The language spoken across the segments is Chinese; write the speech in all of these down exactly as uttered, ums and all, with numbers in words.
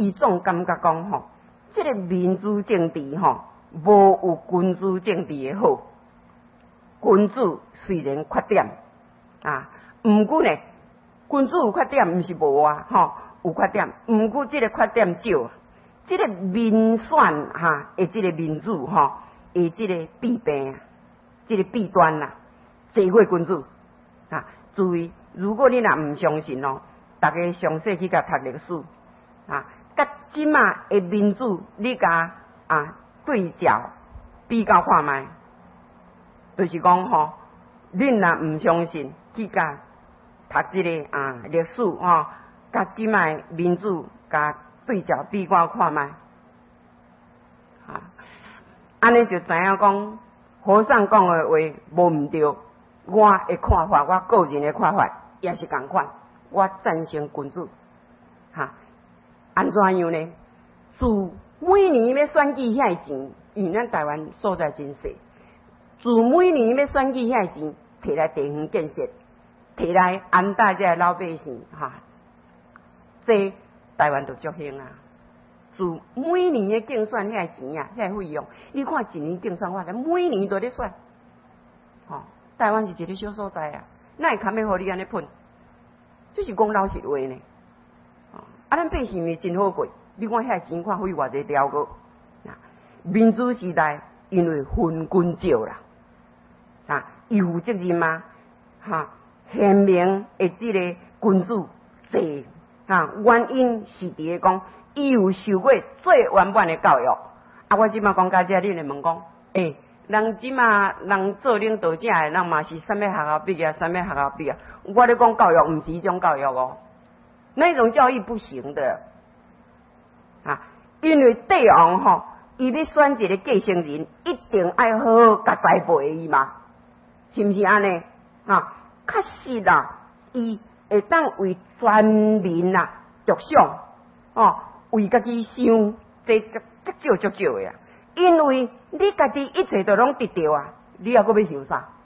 伊总感觉讲吼，即、这个民主政治吼，无有君主政治的好。君主虽然缺点啊，毋过呢，君主有缺点，毋是无啊，吼、哦、有缺点，毋过即个缺点少。即、这个民选哈，诶，即个民主吼，诶，即个弊病，即、这个弊端啦，侪过君主啊。注意，如果你若毋相信哦，大家详细去甲读历史啊，甲即马诶民主，你甲啊对照比较看卖，就是讲吼，恁若毋相信，去甲读即、这个啊历史吼，甲即马诶民主甲对照比较看卖，啊，安尼就知影讲和尚讲诶话无毋对，我诶看法，我个人诶看法也是共款，我赞成君主，哈、啊，安怎样呢？自每年要选举遐钱，因咱台湾所在真细，自每年要选举遐钱，摕来地方建设，摕来安大遮老百姓，哈、啊，这台湾就足兴啊！自每年的竞选遐钱啊，遐费用，你看一年竞选法，每年都咧选，吼、哦，台湾是一个小所在啊，哪会堪要互你安尼喷？这是讲老实话呢。哦，啊，咱百姓是真好过，你看遐钱看费偌济条个。啊，民主时代因为分君少啦，啊，伊负责任嘛，哈、啊，贤明的即个君主济。啊，原因是伫咧讲，伊有受过最完满的教育。啊，我即马讲到这，你来问讲，诶、欸，人即马人做领导者的人嘛是啥物学校毕业，啥物学校毕业？我咧讲教育，毋是迄种教育哦，那种教育不行的。啊，因为帝王吼，伊要选一个继承人，一定爱好好甲栽培伊嘛，是毋是安尼？啊，确实啦，伊。会当为全民呐着想，哦，为家己想，这足少足少的啊。因为你家己一切都拢得到啊，你还阁要想啥？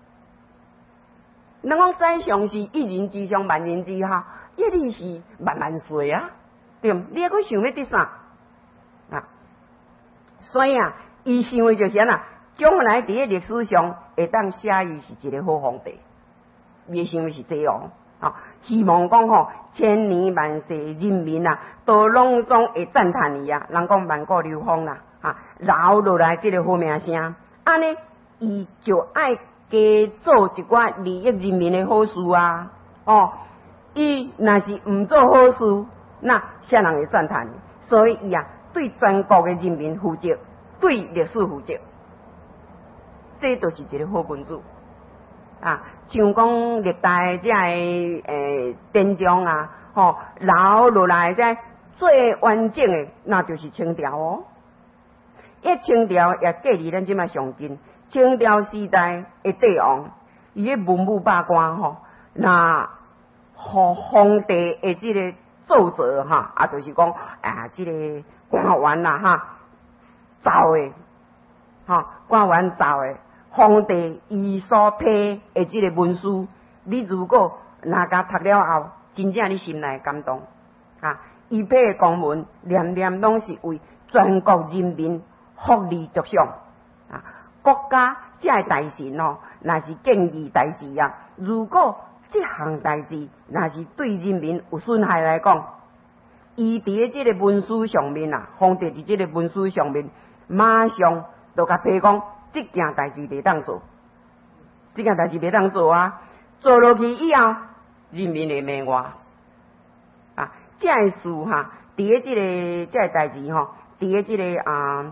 人讲宰相是一人之上，万人之下，一定是万万岁啊，对毋？你还阁想要得啥？啊，所以啊，伊想的就是安那，将来伫咧历史上会当写伊是一个好皇帝，伊想的是这样。啊、哦，希望讲吼，千年万世人民啊，都拢总会赞叹伊啊。人讲万古流芳啦，啊，留落来即个好名声，安尼伊就爱加做一寡利益人民的好事啊。哦，伊若是毋做好事，那啥人会赞叹？所以伊啊，对全国的人民负责，对历史负责，这就是一个好君主。啊，像讲历代这个诶典章啊，吼、哦、留落来这最完整的，那就是清朝哦。因清朝也隔离咱即卖上近，清朝时代的帝王，伊个文武百官吼，那互皇帝的即个奏折哈，啊，就是讲啊，即、这个官员啦哈，走的，哈、哦，官员走的。皇帝伊所批的即个文书，你如果若甲读了后，真正你心内感动啊！伊批的公文，念念拢是为全国人民福利着想啊！国家这个大事哦，若是建议代志啊，如果这项代志若是对人民有损害来讲，伊伫咧即个文书上面啊，皇帝伫即个文书上面，马上就甲批讲。这件代志袂当做，这件代志袂当做啊！做落去以后，人民会骂我啊！这个事哈，伫咧即个这个代志吼，伫咧即个啊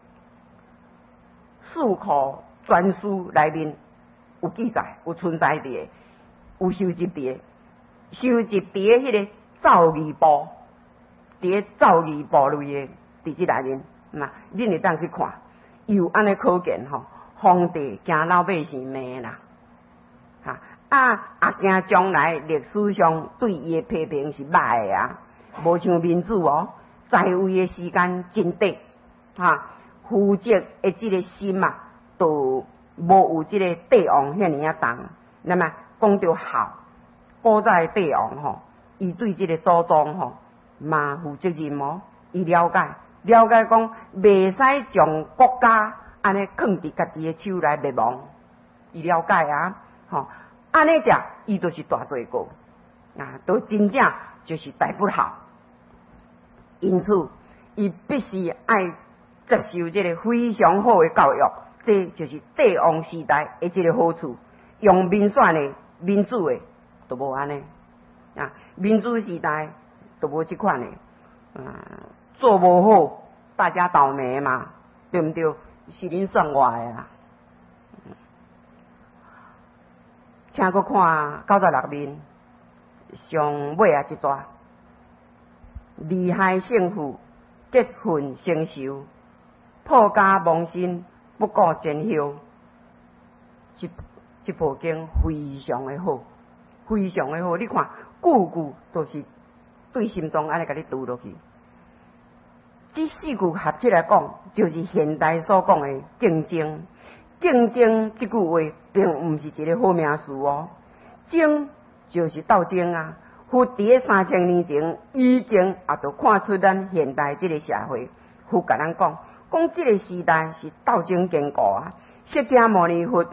数库专书内面有记载，有存在伫的，有收集伫的，收集伫咧迄个造字部，伫咧造字部类的伫即内面，那恁会当去看。有安尼可见吼，皇帝惊老百姓骂啦，哈啊啊惊将来历史上对伊的批评是歹的啊，无像民主哦，在位的时间真短，哈负责的即个心啊，都无有即个帝王遐尼啊重。那么讲到好，古早的帝王吼，伊对即个祖宗吼， 嘛负责任哦，伊了解了解讲，袂使将国家安尼放伫家己的手来灭亡，伊了解啊，吼，安尼只伊就是大罪过啊，都真正就是大不好。因此，伊必须爱接受这个非常好的教育，这就是帝王时代的这个好处。用民选的、民主的都无安尼啊，民主时代都无这款的，啊，做无好，大家倒霉嘛，对不对？是恁选我的啦。请搁看九十六面，上尾啊一段，利害胜负，结婚成仇，破家亡身，不顾前后。这这部经非常的好，非常的好。你看，句句都是对心中安尼甲你读落去。这四句合起来讲，就是现代所讲的竞争。竞争这句话，并毋是一个好名词哦。争就是斗争啊。佛伫三千年前已经也都看出咱现代这个社会，佛甲咱讲，讲这个时代是斗争坚固啊。释迦牟尼佛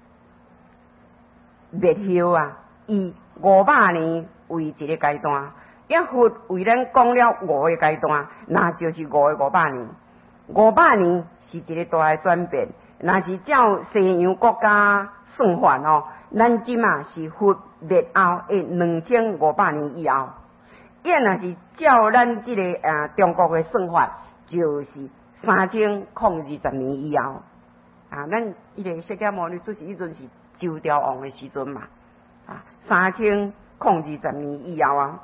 灭后啊，以五百年为一个阶段。一佛为咱讲了五个阶段，那就是五个五百年。五百年是一个大的转变。若是照西洋国家算法哦，咱即嘛是佛灭后的两千五百年以后。伊若是照咱即、这个啊中国的算法，就是三千零二十年以后。啊，咱伊个释迦牟尼就是迄阵是周朝王的时阵嘛，啊，三千零二十年以后啊。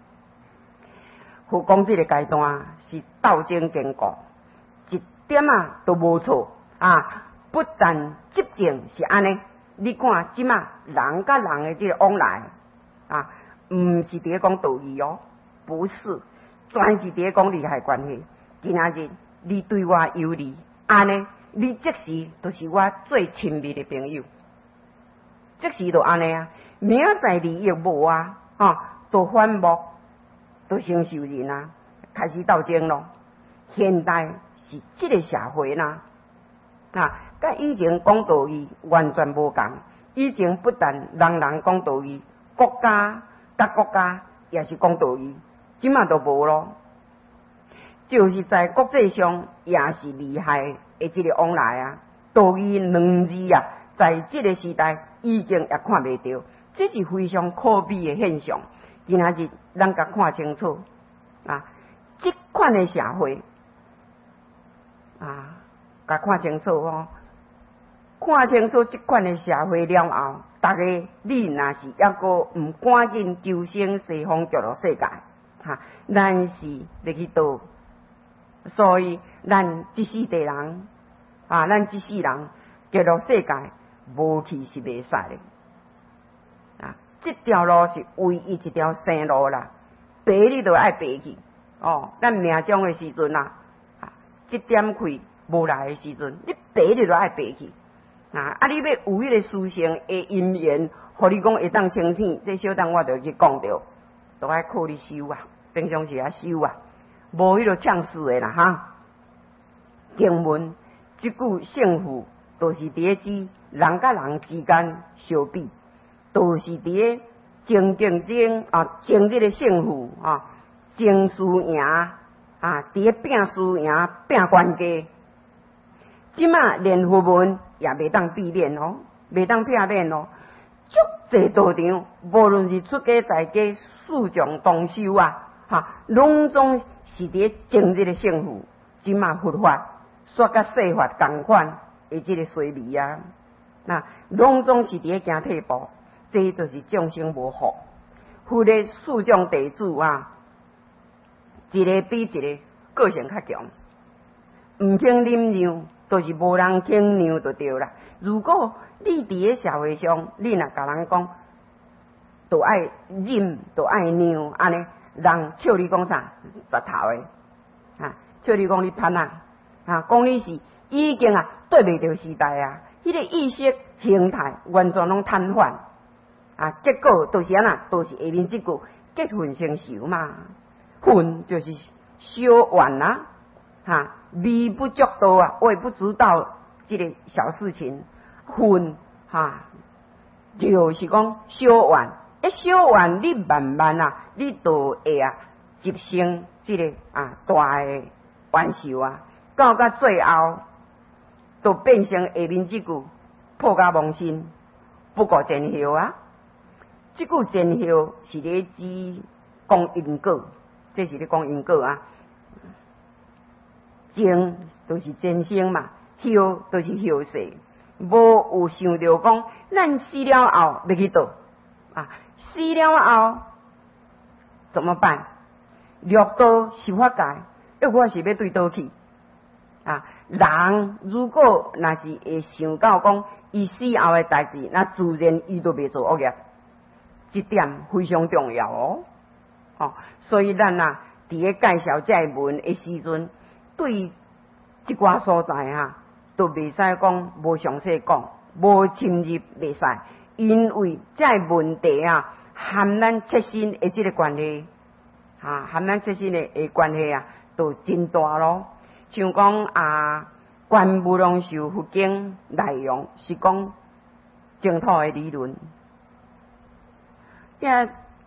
佛讲这个阶段是斗争坚固，一点啊都无错啊！不但执政是安尼，你看即马人甲人的这个往来啊，毋是伫咧讲道义哦，不是，全是伫咧讲利害关系。今仔日你对我有利，安尼你即时就是我最亲密的朋友，即时就安尼啊。明仔利益无啊，吼、啊，都反目。都承受人啊，开始斗争咯。现代是这个社会呐，啊，甲以前讲道义完全无同。以前不但人人讲道义，国家甲国家也是讲道义，即马都无咯。就是在国际上也是利害的这个往来啊，道义两字啊，在这个时代已经也看袂到，这是非常可悲的现象。今仔日咱甲看清楚啊，这款的社会啊，甲看清楚哦，看清楚这款的社会了后，大家你若是抑阁毋赶紧求生西方极乐世界，哈、啊，咱是要去倒？所以咱一世地人啊，咱一世人极乐世界无去是袂使的。这条路是唯一一条生路啦，爬你都爱爬去哦。咱命中的时阵啊，这点气无来的时阵，你爬你都爱爬去啊！啊，你要有迄个殊胜的因缘，互你讲会当清醒，这小等我就去讲着，都爱靠你修啊，平常时啊修啊，无迄个呛死的啦哈。经文即句胜负，都是伫咧指人甲人之间相比。都是伫咧争竞争啊，争这个胜负啊，争输赢啊，伫咧拼输赢、拼关系。即马连佛门也袂当避免哦，袂当避免哦。足侪道场，无论是出家在家、四众同修啊，哈，拢总是伫咧争这个胜负。即马佛法煞甲世法同款的这个衰微啊，那拢总是伫咧行退步。这就是众生无福，佛的四种弟子啊，一个比一个个性较强，毋肯忍让，就是无人肯让就对啦。如果你伫咧社会上，你若甲人讲，就爱忍，就爱让，安尼人笑你讲啥？拔头的，啊，笑你讲你贪啊，啊，讲你是已经啊对袂着时代啊，迄、那个意识形态完全拢瘫痪。啊，结果都是安那，都是下面即句结婚成仇嘛。 恨就是小怨啊，哈，微不足道啊，微不足道这个小事情，恨哈，就是讲小怨，一小怨你慢慢啊，你就会啊，集成这个啊大的冤仇啊，到到最后，就变成下面这句破家亡心，不过前后啊。这句前后是咧指讲因果，这是咧讲因果啊。前就是前生嘛，后就是后世，无有想到讲，咱死了后要去倒啊？死了后怎么办？六道是法界，要我是要对倒去啊？人如果若是会想到讲，伊死后的代志，那自然伊都袂做恶业。这点非常重要哦，哦，所以咱啊，伫咧介绍这文的时阵，对即寡所在哈，都袂使讲无详细讲，无深入袂使，因为这问题啊，含咱切身的即个关系，啊，含咱切身的的关系啊，都真大咯。像讲啊，《观无量寿佛经》内容是讲净土的理论。即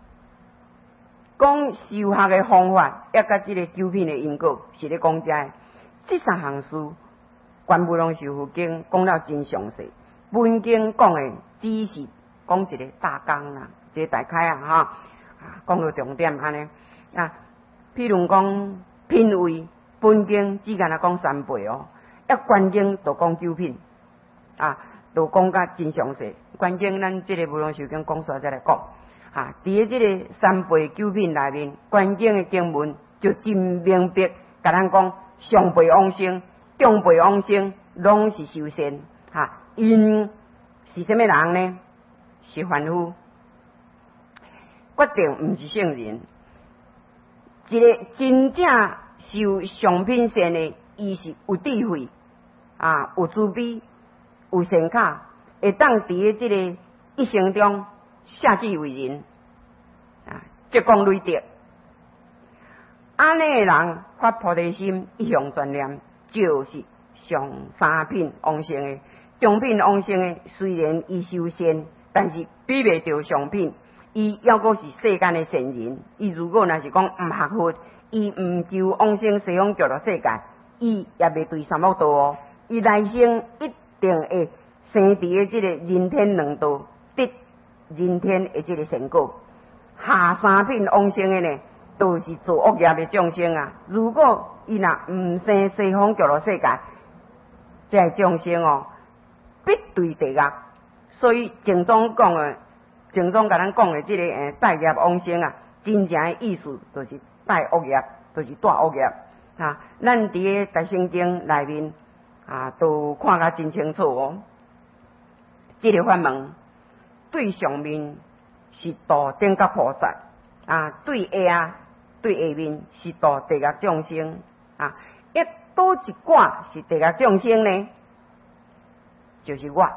讲修学的方法，也甲即个九品的因果，是咧讲遮个。这三项事，《观无量寿佛经》讲了真详细，本经讲的只是讲一个大纲啦，一个大概啊哈，啊讲到重点安尼啊。譬如讲品位，本经只干那讲三倍哦，一观经就讲九品啊，就讲甲真详细。观经咱即个无量寿经讲煞再来讲。啊！伫咧即个三倍九品内面，观经的经文就真明白，甲咱讲上辈往生、中辈往生，拢是修仙。哈、啊，因是啥物人呢？是凡夫，决定毋是圣人。一个真正修上品仙的，伊是有智慧啊，有慈悲，有善巧，会当伫咧即个一生中。下济为人啊，积功累德，安尼的人发菩提心，一向专念，就是上三品往生的。中品往生的，虽然伊修仙，但是比袂着上品。伊要阁是世间的善人，伊如果若是讲毋学佛，伊毋求往生西方极乐世界，伊也袂对三恶道哦。伊来生一定会生伫诶即个人天两道得。人天的这个成果，下三品往生的呢，都是做恶业的众生啊。如果伊若唔生西方极乐世界，这个众生哦，必对地狱。所以净宗讲的，净宗甲咱讲的这个诶带业往生啊，真正的意思就是带恶业，就是带恶业啊。咱伫咧大圣经内面啊，都看甲真清楚哦。这个法门。对上面是度等觉菩萨啊，对下对下面是度地狱众生啊。一多一寡是地狱众生呢，就是我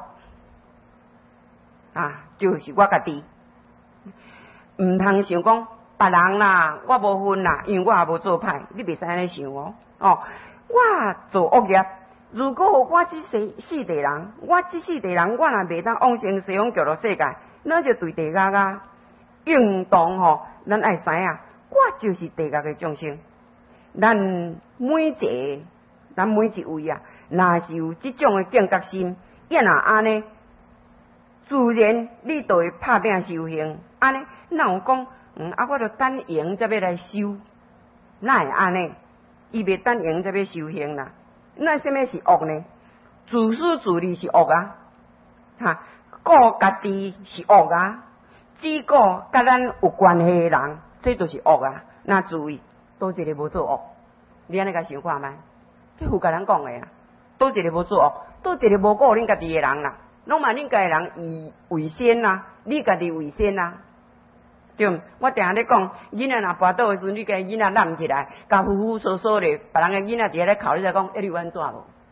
啊，就是我家己。唔通想讲别人啦，我无分啦，因为我也无做歹，你袂使安尼想哦。哦，我做恶业。如果我这世世地人，我这世地人，我若袂当往生西方极乐世界，那就对地狱啊。应当吼，咱爱知影，我就是地狱的众生。咱每一个，咱每一位啊，若是有这种的警觉心，也若安尼，自然你就会拍拼修行。安尼，哪有讲，嗯啊，我着等闲才要来修，哪会安尼？伊袂等闲才要修行啦。那什么是恶呢？自私自利是恶啊，哈，顾家己是恶啊，只顾甲咱有关系的人，这就是恶啊。那注意，倒一个无做恶，你安尼甲想看觅？这佛甲咱讲的啊，倒一个无做恶，倒一个无顾恁家己的人啦，拢嘛恁家的人以为先啦，你家己为先啦。对，我定下咧讲，囡仔若跋倒的时阵，你家囡仔揽起来，甲呼呼嗦嗦咧，别人的囡仔伫遐咧哭，你才讲，哎，你有安怎无？